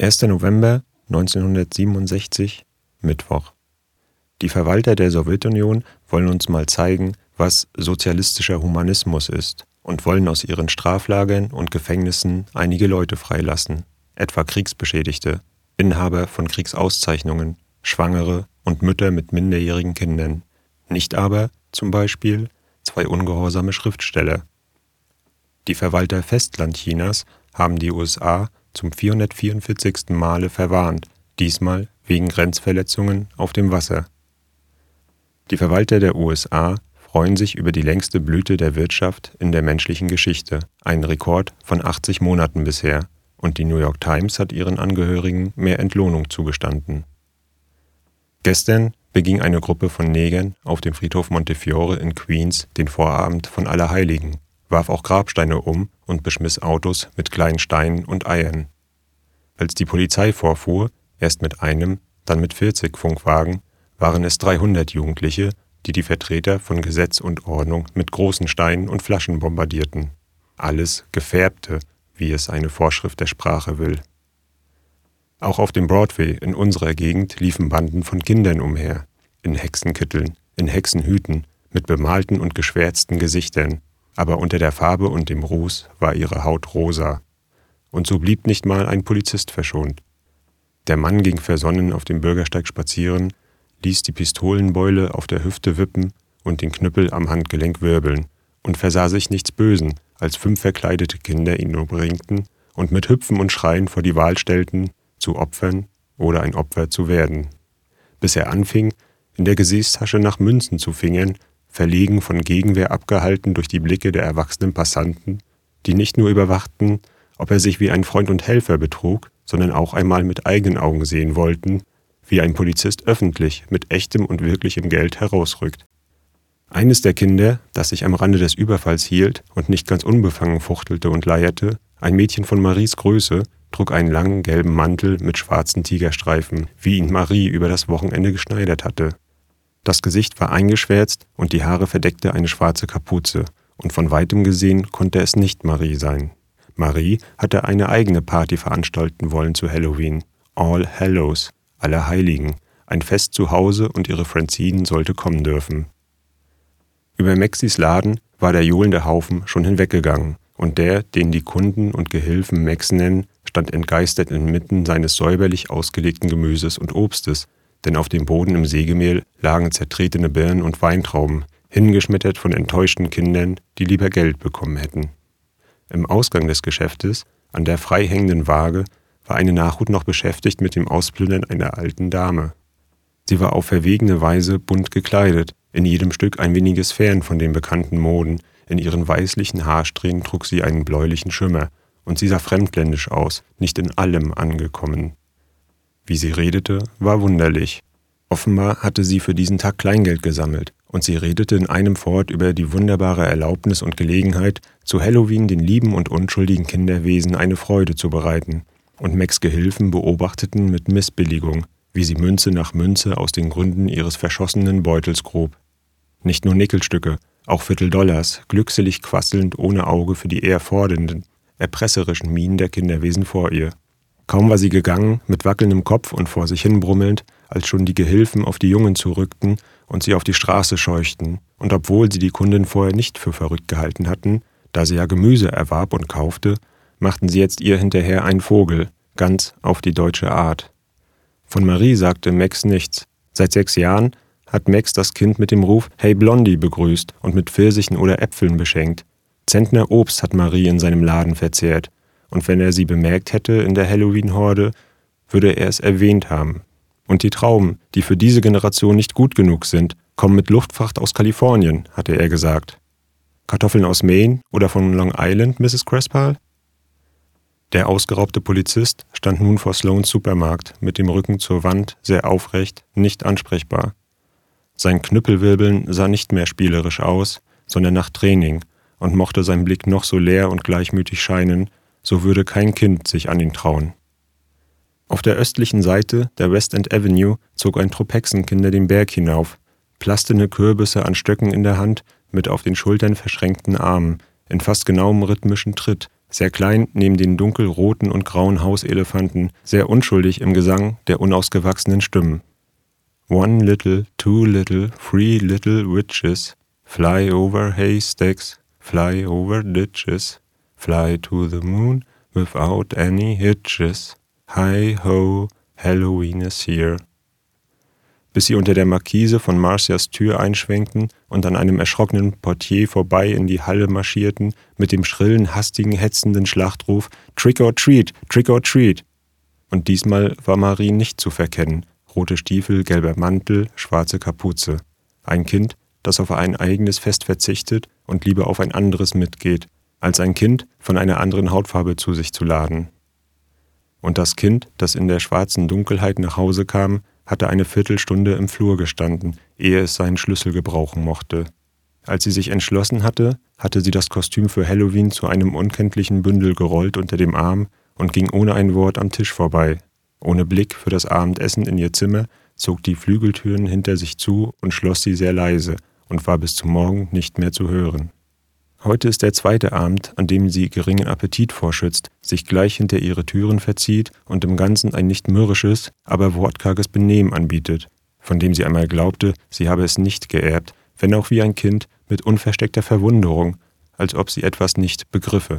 1. November 1967, Mittwoch. Die Verwalter der Sowjetunion wollen uns mal zeigen, was sozialistischer Humanismus ist und wollen aus ihren Straflagern und Gefängnissen einige Leute freilassen, etwa Kriegsbeschädigte, Inhaber von Kriegsauszeichnungen, Schwangere und Mütter mit minderjährigen Kindern, nicht aber, zum Beispiel, 2 ungehorsame Schriftsteller. Die Verwalter Festlandchinas haben die USA zum 444. Male verwarnt, diesmal wegen Grenzverletzungen auf dem Wasser. Die Verwalter der USA freuen sich über die längste Blüte der Wirtschaft in der menschlichen Geschichte, einen Rekord von 80 Monaten bisher, und die New York Times hat ihren Angehörigen mehr Entlohnung zugestanden. Gestern beging eine Gruppe von Negern auf dem Friedhof Montefiore in Queens den Vorabend von Allerheiligen, warf auch Grabsteine um und beschmiss Autos mit kleinen Steinen und Eiern. Als die Polizei vorfuhr, erst mit einem, dann mit 40 Funkwagen, waren es 300 Jugendliche, die die Vertreter von Gesetz und Ordnung mit großen Steinen und Flaschen bombardierten. Alles Gefärbte, wie es eine Vorschrift der Sprache will. Auch auf dem Broadway in unserer Gegend liefen Banden von Kindern umher, in Hexenkitteln, in Hexenhüten, mit bemalten und geschwärzten Gesichtern, aber unter der Farbe und dem Ruß war ihre Haut rosa. Und so blieb nicht mal ein Polizist verschont. Der Mann ging versonnen auf dem Bürgersteig spazieren, ließ die Pistolenbeule auf der Hüfte wippen und den Knüppel am Handgelenk wirbeln und versah sich nichts Bösen, als 5 verkleidete Kinder ihn umringten und mit Hüpfen und Schreien vor die Wahl stellten, zu opfern oder ein Opfer zu werden. Bis er anfing, in der Gesäßtasche nach Münzen zu fingern, verlegen von Gegenwehr abgehalten durch die Blicke der erwachsenen Passanten, die nicht nur überwachten, ob er sich wie ein Freund und Helfer betrug, sondern auch einmal mit eigenen Augen sehen wollten, wie ein Polizist öffentlich mit echtem und wirklichem Geld herausrückt. Eines der Kinder, das sich am Rande des Überfalls hielt und nicht ganz unbefangen fuchtelte und leierte, ein Mädchen von Maries Größe, trug einen langen gelben Mantel mit schwarzen Tigerstreifen, wie ihn Marie über das Wochenende geschneidert hatte. Das Gesicht war eingeschwärzt und die Haare verdeckte eine schwarze Kapuze, und von weitem gesehen konnte es nicht Marie sein. Marie hatte eine eigene Party veranstalten wollen zu Halloween, All Hallows, Allerheiligen, ein Fest zu Hause, und ihre Francine sollte kommen dürfen. Über Maxis Laden war der johlende Haufen schon hinweggegangen, und der, den die Kunden und Gehilfen Max nennen, stand entgeistert inmitten seines säuberlich ausgelegten Gemüses und Obstes, denn auf dem Boden im Sägemehl lagen zertretene Birnen und Weintrauben, hingeschmettert von enttäuschten Kindern, die lieber Geld bekommen hätten. Im Ausgang des Geschäftes, an der frei hängenden Waage, war eine Nachhut noch beschäftigt mit dem Ausplündern einer alten Dame. Sie war auf verwegene Weise bunt gekleidet, in jedem Stück ein weniges fern von den bekannten Moden, in ihren weißlichen Haarsträhnen trug sie einen bläulichen Schimmer, und sie sah fremdländisch aus, nicht in allem angekommen. Wie sie redete, war wunderlich. Offenbar hatte sie für diesen Tag Kleingeld gesammelt, und sie redete in einem fort über die wunderbare Erlaubnis und Gelegenheit, zu Halloween den lieben und unschuldigen Kinderwesen eine Freude zu bereiten, und Max' Gehilfen beobachteten mit Missbilligung, wie sie Münze nach Münze aus den Gründen ihres verschossenen Beutels grub. Nicht nur Nickelstücke, auch Vierteldollars, glückselig quasselnd ohne Auge für die eher fordernden, erpresserischen Mienen der Kinderwesen vor ihr. Kaum war sie gegangen, mit wackelndem Kopf und vor sich hin brummelnd, als schon die Gehilfen auf die Jungen zurückten und sie auf die Straße scheuchten, und obwohl sie die Kundin vorher nicht für verrückt gehalten hatten, da sie ja Gemüse erwarb und kaufte, machten sie jetzt ihr hinterher einen Vogel, ganz auf die deutsche Art. Von Marie sagte Max nichts. Seit 6 Jahren hat Max das Kind mit dem Ruf »Hey Blondie« begrüßt und mit Pfirsichen oder Äpfeln beschenkt. Zentner Obst hat Marie in seinem Laden verzehrt, und wenn er sie bemerkt hätte in der Halloween-Horde, würde er es erwähnt haben. Und die Trauben, die für diese Generation nicht gut genug sind, kommen mit Luftfracht aus Kalifornien, hatte er gesagt. Kartoffeln aus Maine oder von Long Island, Mrs. Crespal? Der ausgeraubte Polizist stand nun vor Sloans Supermarkt, mit dem Rücken zur Wand, sehr aufrecht, nicht ansprechbar. Sein Knüppelwirbeln sah nicht mehr spielerisch aus, sondern nach Training, und mochte sein Blick noch so leer und gleichmütig scheinen, so würde kein Kind sich an ihn trauen. Auf der östlichen Seite der West End Avenue zog ein Trupp Hexenkinder den Berg hinauf, plastene Kürbisse an Stöcken in der Hand, mit auf den Schultern verschränkten Armen, in fast genauem rhythmischen Tritt, Sehr klein neben den dunkelroten und grauen Hauselefanten, sehr unschuldig im Gesang der unausgewachsenen Stimmen. One little, two little, three little witches, fly over haystacks, fly over ditches, fly to the moon without any hitches. Hi ho, Halloween is here. Bis sie unter der Markise von Marcias Tür einschwenkten und an einem erschrockenen Portier vorbei in die Halle marschierten, mit dem schrillen, hastigen, hetzenden Schlachtruf »Trick or treat, trick or treat«. Und diesmal war Marie nicht zu verkennen. Rote Stiefel, gelber Mantel, schwarze Kapuze. Ein Kind, das auf ein eigenes Fest verzichtet und lieber auf ein anderes mitgeht, als ein Kind von einer anderen Hautfarbe zu sich zu laden. Und das Kind, das in der schwarzen Dunkelheit nach Hause kam, hatte eine Viertelstunde im Flur gestanden, ehe es seinen Schlüssel gebrauchen mochte. Als sie sich entschlossen hatte, hatte sie das Kostüm für Halloween zu einem unkenntlichen Bündel gerollt unter dem Arm und ging ohne ein Wort am Tisch vorbei. Ohne Blick für das Abendessen in ihr Zimmer, zog die Flügeltüren hinter sich zu und schloss sie sehr leise und war bis zum Morgen nicht mehr zu hören. Heute ist der zweite Abend, an dem sie geringen Appetit vorschützt, sich gleich hinter ihre Türen verzieht und im Ganzen ein nicht mürrisches, aber wortkarges Benehmen anbietet, von dem sie einmal glaubte, sie habe es nicht geerbt, wenn auch wie ein Kind mit unversteckter Verwunderung, als ob sie etwas nicht begriffe.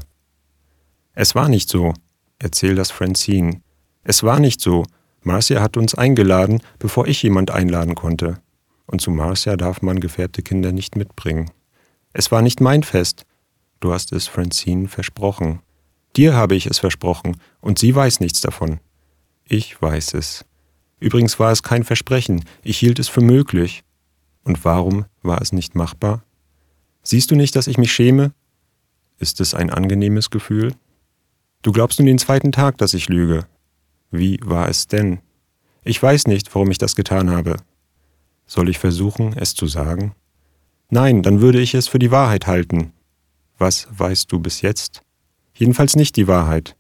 »Es war nicht so«, erzählt das Francine. »Es war nicht so. Marcia hat uns eingeladen, bevor ich jemand einladen konnte. Und zu Marcia darf man gefärbte Kinder nicht mitbringen. Es war nicht mein Fest. Du hast es Francine versprochen. Dir habe ich es versprochen, und sie weiß nichts davon. Ich weiß es. Übrigens war es kein Versprechen, ich hielt es für möglich. Und warum war es nicht machbar? Siehst du nicht, dass ich mich schäme? Ist es ein angenehmes Gefühl? Du glaubst nun den zweiten Tag, dass ich lüge. Wie war es denn? Ich weiß nicht, warum ich das getan habe. Soll ich versuchen, es zu sagen? Nein, dann würde ich es für die Wahrheit halten. Was weißt du bis jetzt? Jedenfalls nicht die Wahrheit.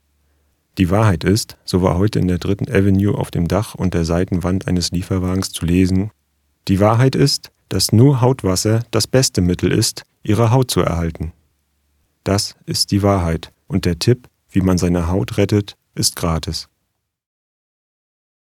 Die Wahrheit ist, so war heute in der 3. Avenue auf dem Dach und der Seitenwand eines Lieferwagens zu lesen, die Wahrheit ist, dass nur Hautwasser das beste Mittel ist, ihre Haut zu erhalten. Das ist die Wahrheit und der Tipp, wie man seine Haut rettet, ist gratis.